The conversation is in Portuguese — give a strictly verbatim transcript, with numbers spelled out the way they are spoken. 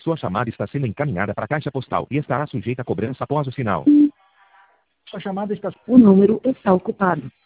Sua chamada está sendo encaminhada para a caixa postal e estará sujeita a cobrança após o sinal. Sua chamada está... O número está ocupado.